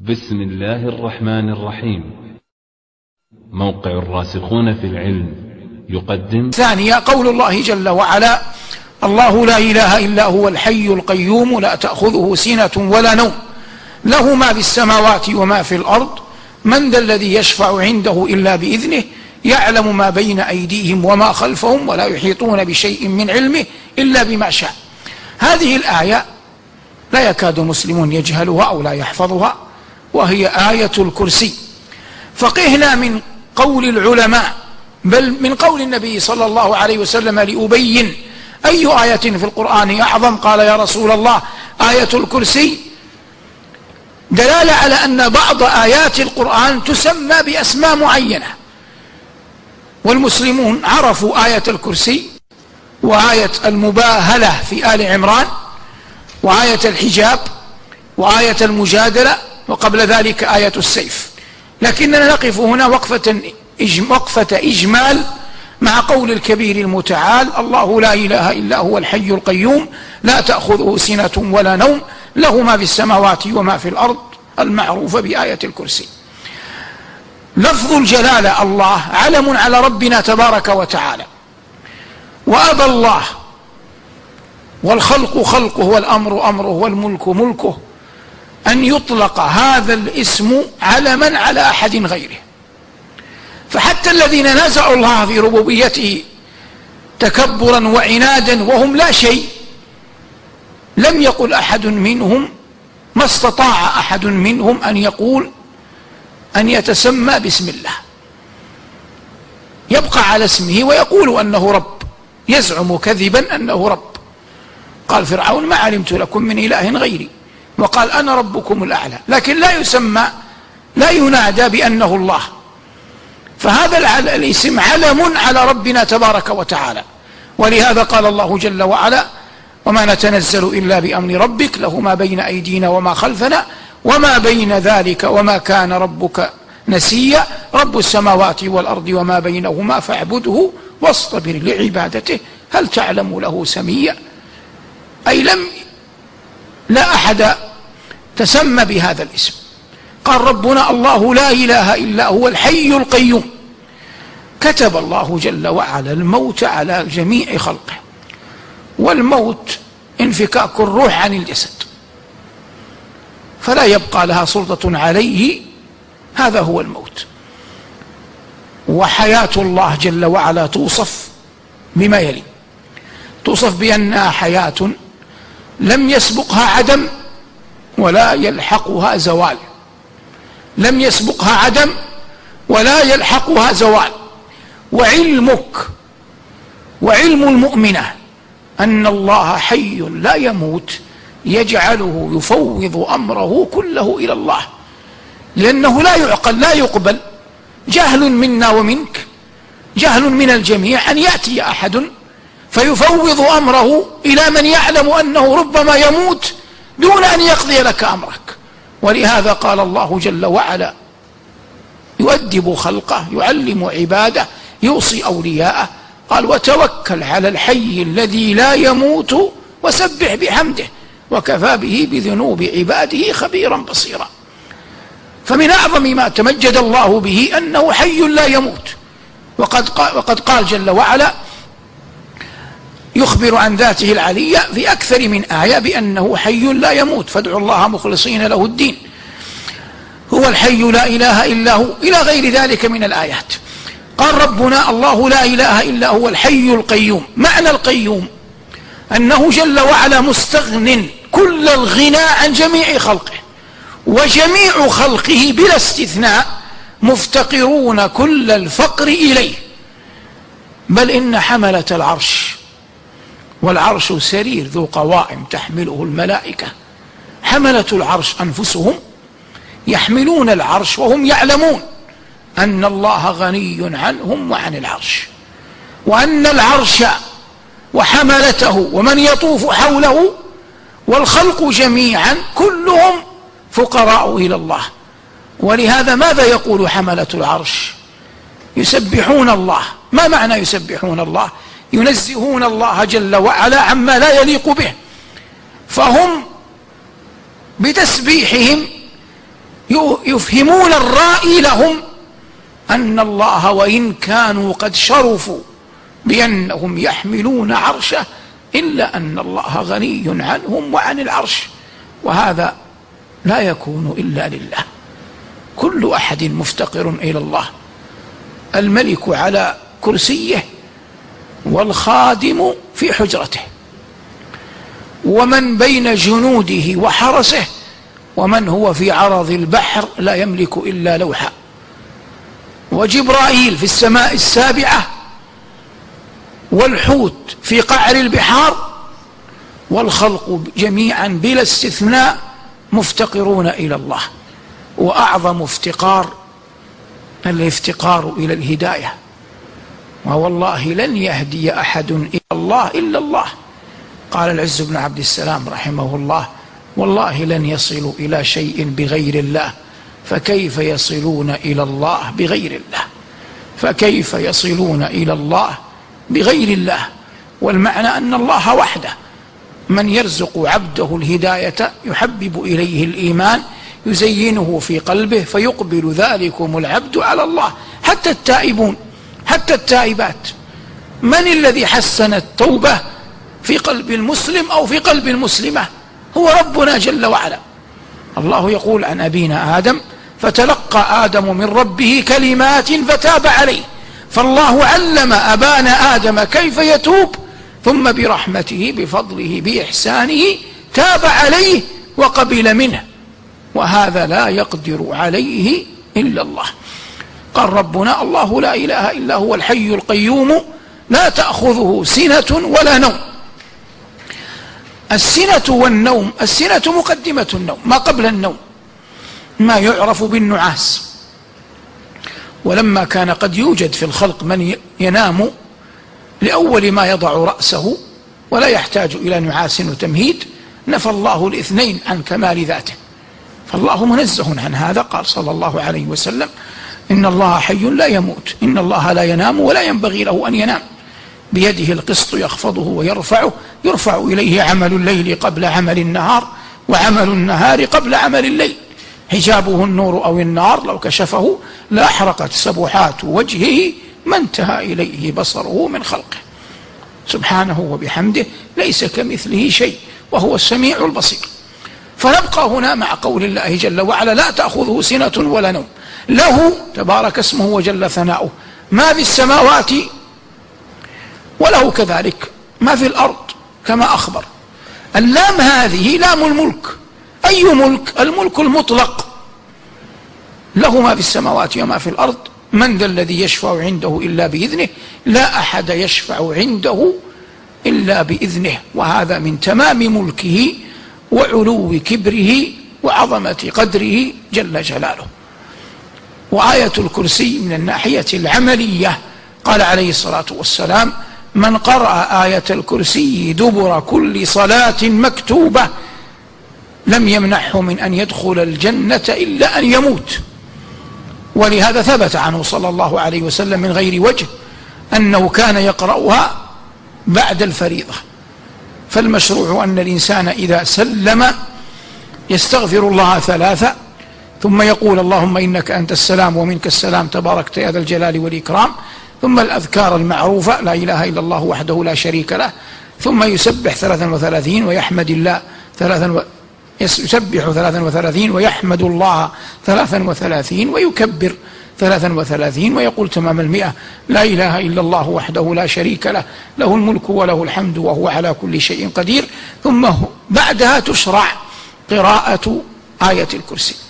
بسم الله الرحمن الرحيم. موقع الراسخون في العلم يقدم. ثانية قول الله جل وعلا: الله لا إله إلا هو الحي القيوم لا تأخذه سنة ولا نوم له ما في السماوات وما في الأرض من ذا الذي يشفع عنده إلا بإذنه يعلم ما بين أيديهم وما خلفهم ولا يحيطون بشيء من علمه إلا بما شاء. هذه الآية لا يكاد مسلم يجهلها أو لا يحفظها، وهي آية الكرسي. فقهنا من قول العلماء بل من قول النبي صلى الله عليه وسلم لأبي: أي آية في القرآن أعظم؟ قال: يا رسول الله آية الكرسي. دلالة على أن بعض آيات القرآن تسمى بأسماء معينة، والمسلمون عرفوا آية الكرسي وآية المباهلة في آل عمران وآية الحجاب وآية المجادلة وقبل ذلك آية السيف. لكننا نقف هنا وقفة إجمال مع قول الكبير المتعال: الله لا إله إلا هو الحي القيوم لا تأخذه سنة ولا نوم له ما في السماوات وما في الأرض، المعروف بآية الكرسي. لفظ الجلالة الله علم على ربنا تبارك وتعالى، وأبى الله والخلق خلقه والأمر أمره والملك ملكه أن يطلق هذا الاسم علما على أحد غيره. فحتى الذين نازعوا الله في ربوبيته تكبرا وعنادا وهم لا شيء، لم يقل أحد منهم، ما استطاع أحد منهم أن يقول أن يتسمى باسم الله، يبقى على اسمه ويقول أنه رب، يزعم كذبا أنه رب. قال فرعون: ما علمت لكم من إله غيري، وقال: أنا ربكم الأعلى، لكن لا يسمى، لا ينادى بأنه الله. فهذا الاسم علم على ربنا تبارك وتعالى. ولهذا قال الله جل وعلا: وما نتنزل إلا بأمر ربك له ما بين أيدينا وما خلفنا وما بين ذلك وما كان ربك نسيا رب السماوات والأرض وما بينهما فاعبده واصطبر لعبادته هل تعلم له سميا. أي لا أحد تسمى بهذا الاسم. قال ربنا: الله لا إله إلا هو الحي القيوم. كتب الله جل وعلا الموت على جميع خلقه، والموت انفكاك الروح عن الجسد، فلا يبقى لها سلطة عليه، هذا هو الموت. وحياة الله جل وعلا توصف بما يلي: توصف بأنها حياة لم يسبقها عدم ولا يلحقها زوال، لم يسبقها عدم ولا يلحقها زوال. وعلمك وعلم المؤمنة أن الله حي لا يموت يجعله يفوض أمره كله إلى الله، لأنه لا يعقل لا يقبل، جهل منا ومنك، جهل من الجميع، أن يأتي أحد فيفوض أمره إلى من يعلم أنه ربما يموت دون أن يقضي لك أمرك. ولهذا قال الله جل وعلا يؤدب خلقه، يعلم عباده، يوصي أولياءه، قال: وتوكل على الحي الذي لا يموت وسبح بحمده وكفى به بذنوب عباده خبيرا بصيرا. فمن أعظم ما تمجد الله به أنه حي لا يموت. وقد قال جل وعلا يخبر عن ذاته العلية في أكثر من آية بأنه حي لا يموت، فادعوا الله مخلصين له الدين، هو الحي لا إله إلا هو، إلى غير ذلك من الآيات. قال ربنا: الله لا إله إلا هو الحي القيوم. معنى القيوم أنه جل وعلا مستغن كل الغناء عن جميع خلقه، وجميع خلقه بلا استثناء مفتقرون كل الفقر إليه. بل إن حملة العرش، والعرش سرير ذو قوائم تحمله الملائكة، حملة العرش أنفسهم يحملون العرش وهم يعلمون أن الله غني عنهم وعن العرش، وأن العرش وحملته ومن يطوف حوله والخلق جميعا كلهم فقراء إلى الله. ولهذا ماذا يقول حملة العرش؟ يسبحون الله. ما معنى يسبحون الله؟ ينزهون الله جل وعلا عما لا يليق به، فهم بتسبيحهم يفهمون الرائي لهم أن الله وإن كانوا قد شرفوا بأنهم يحملون عرشه إلا أن الله غني عنهم وعن العرش، وهذا لا يكون إلا لله. كل أحد مفتقر إلى الله، الملك على كرسيه والخادم في حجرته، ومن بين جنوده وحرسه، ومن هو في عرض البحر لا يملك إلا لوحا، وجبرائيل في السماء السابعة، والحوت في قعر البحار، والخلق جميعا بلا استثناء مفتقرون إلى الله. وأعظم افتقار الافتقار إلى الهداية، ووالله لن يهدي أحد إلى الله إلا الله. قال العز بن عبد السلام رحمه الله: والله لن يصلوا إلى شيء بغير الله، فكيف يصلون إلى الله بغير الله؟ فكيف يصلون إلى الله بغير الله؟ والمعنى أن الله وحده من يرزق عبده الهداية يحبب إليه الإيمان، يزينه في قلبه فيقبل ذلكم العبد على الله. حتى التائبون، حتى التائبات، من الذي حسن التوبة في قلب المسلم أو في قلب المسلمة؟ هو ربنا جل وعلا. الله يقول عن أبينا آدم: فتلقى آدم من ربه كلمات فتاب عليه. فالله علم أبانا آدم كيف يتوب، ثم برحمته بفضله بإحسانه تاب عليه وقبل منه، وهذا لا يقدر عليه إلا الله. قال ربنا: الله لا إله إلا هو الحي القيوم لا تأخذه سنة ولا نوم. السنة والنوم، السنة مقدمة النوم، ما قبل النوم، ما يعرف بالنعاس. ولما كان قد يوجد في الخلق من ينام لأول ما يضع رأسه ولا يحتاج إلى نعاس وتمهيد، نفى الله الاثنين عن كمال ذاته، فالله منزه عن هذا. قال صلى الله عليه وسلم: إن الله حي لا يموت، إن الله لا ينام ولا ينبغي له أن ينام، بيده القسط يخفضه ويرفعه، يرفع إليه عمل الليل قبل عمل النهار، وعمل النهار قبل عمل الليل، حجابه النور أو النار، لو كشفه لأحرقت سبحات وجهه ما انتهى إليه بصره من خلقه، سبحانه وبحمده، ليس كمثله شيء وهو السميع البصير. فنبقى هنا مع قول الله جل وعلا: لا تأخذه سنة ولا نوم، له تبارك اسمه وجل ثناؤه ما في السماوات، وله كذلك ما في الأرض كما أخبر. اللام هذه لام الملك. أي ملك؟ الملك المطلق، له ما في السماوات وما في الأرض. من ذا الذي يشفع عنده إلا بإذنه؟ لا أحد يشفع عنده إلا بإذنه، وهذا من تمام ملكه وعلو كبره وعظمة قدره جل جلاله. وآية الكرسي من الناحية العملية قال عليه الصلاة والسلام: من قرأ آية الكرسي دبر كل صلاة مكتوبة لم يمنعه من أن يدخل الجنة إلا أن يموت. ولهذا ثبت عنه صلى الله عليه وسلم من غير وجه أنه كان يقرأها بعد الفريضة. فالمشروع أن الإنسان إذا سلم يستغفر الله 3، ثم يقول: اللهم إنك أنت السلام ومنك السلام تباركت يا ذا الجلال والإكرام، ثم الأذكار المعروفة: لا إله إلا الله وحده لا شريك له، ثم يسبح 33 ويحمد الله يسبح 33 ويحمد الله 33 ويكبر 33 ويقول تمام 100: لا إله إلا الله وحده لا شريك له، له الملك وله الحمد وهو على كل شيء قدير. ثم بعدها تشرع قراءة آية الكرسي.